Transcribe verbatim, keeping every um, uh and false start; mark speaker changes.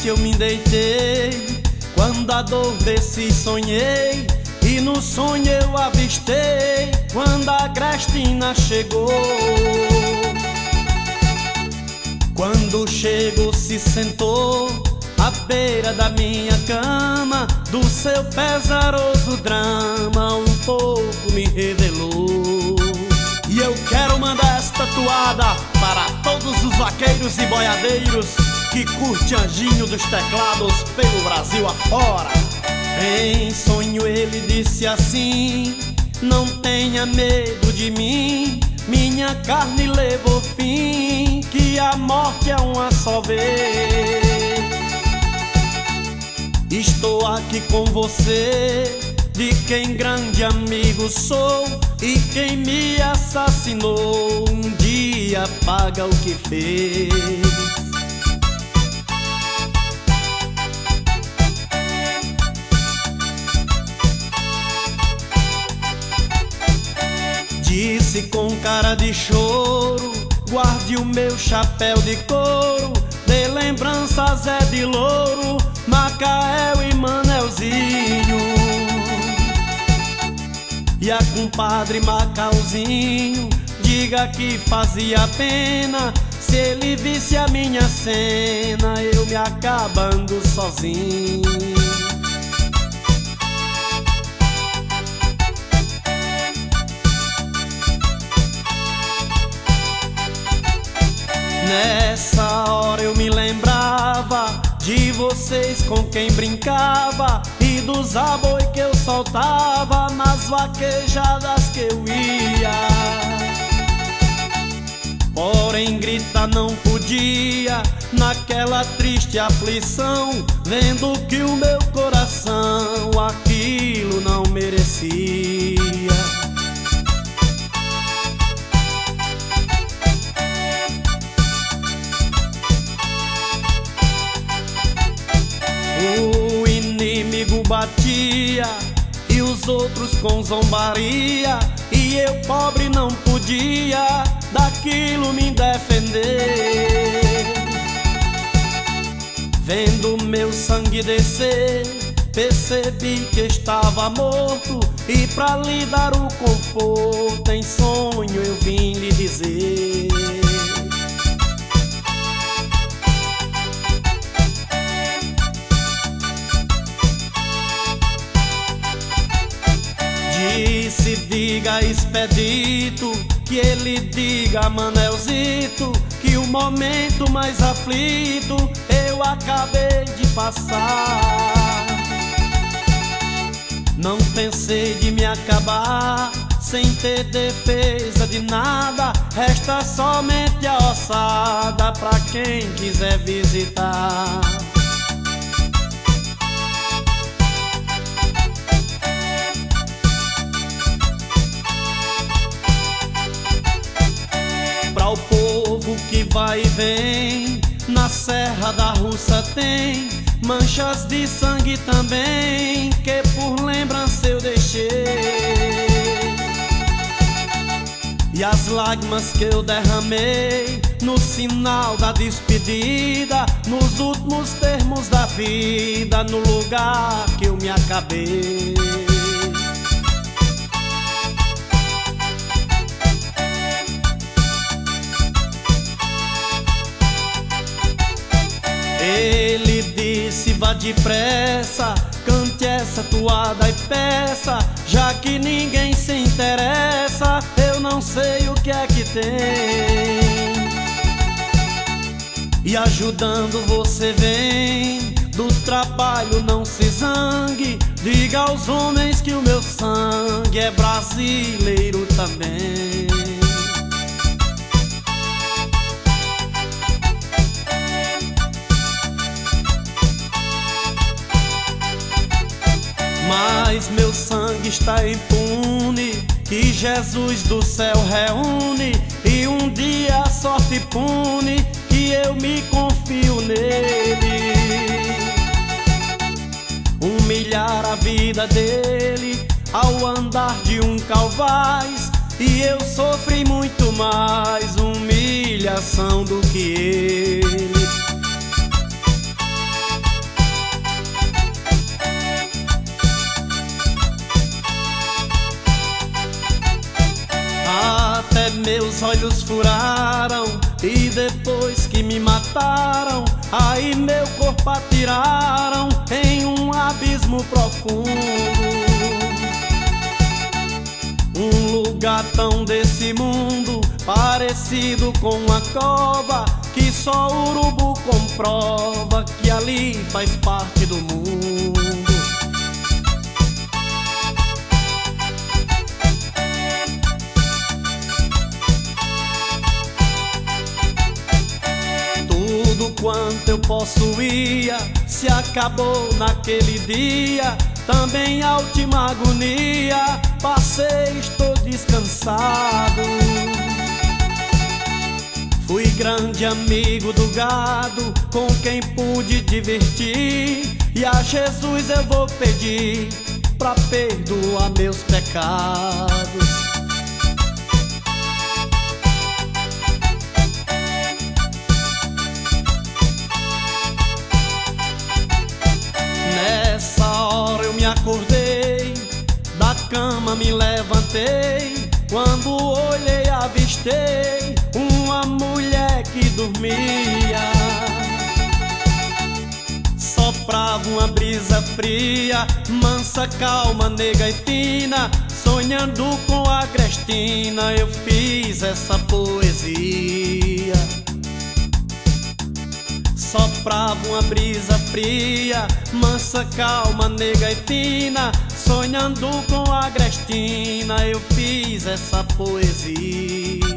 Speaker 1: eu me deitei, quando a dor desci sonhei, e no sonho eu avistei quando a Cristina chegou. Quando chegou se sentou à beira da minha cama, do seu pesaroso drama um pouco me revelou. E eu quero mandar esta toada para todos os vaqueiros e boiadeiros que curte Anjinho dos Teclados pelo Brasil afora. Em sonho ele disse assim: não tenha medo de mim, minha carne levou fim, que a morte é uma só vez. Estou aqui com você, de quem grande amigo sou, e quem me assassinou um dia paga o que fez. Disse com cara de choro: guarde o meu chapéu de couro, de lembranças é de louro, Macael e Manelzinho. E a compadre Macauzinho, diga que fazia pena se ele visse a minha cena, eu me acabando sozinho. Nessa hora eu me lembrava de vocês com quem brincava e dos aboi que eu soltava nas vaquejadas que eu ia. Porém gritar não podia naquela triste aflição, vendo que o meu coração aquilo não merecia. O inimigo batia e os outros com zombaria, e eu pobre não podia daquilo me defender. Vendo meu sangue descer, percebi que estava morto, e pra lhe dar o conforto em sonho eu vim lhe dizer: disse, diga Expedito, que ele diga Manelzito, que o momento mais aflito eu acabei de passar. Não pensei de me acabar sem ter defesa de nada, resta somente a ossada pra quem quiser visitar. Para o povo que vai e vem, na Serra da Russa tem manchas de sangue também, que por lembrança eu deixei. E as lágrimas que eu derramei no sinal da despedida, nos últimos termos da vida, no lugar que eu me acabei. Ele disse: vá depressa, cante essa toada e peça, já que ninguém se interessa, eu não sei o que é que tem. E ajudando você vem, do trabalho não se zangue, diga aos homens que o meu sangue é brasileiro também. Mas meu sangue está impune, que Jesus do céu reúne, e um dia a sorte pune, que eu me confio nele. Humilhar a vida dele ao andar de um calvaz, e eu sofri muito mais humilhação do que ele. olhos furaram e depois que me mataram, aí meu corpo atiraram em um abismo profundo. Um lugar tão desse mundo, parecido com uma cova, que só o urubu comprova que ali faz parte do mundo. Tudo quanto eu possuía se acabou naquele dia. Também a última agonia passei, estou descansado. Fui grande amigo do gado, com quem pude divertir, e a Jesus eu vou pedir pra perdoar meus pecados. Nessa hora eu me acordei, da cama me levantei, quando olhei avistei uma mulher que dormia. Soprava uma brisa fria, mansa, calma, nega e fina, sonhando com a Crestina eu fiz essa poesia. Soprava uma brisa fria, mansa, calma, nega e fina, sonhando com a Crestina eu fiz essa poesia.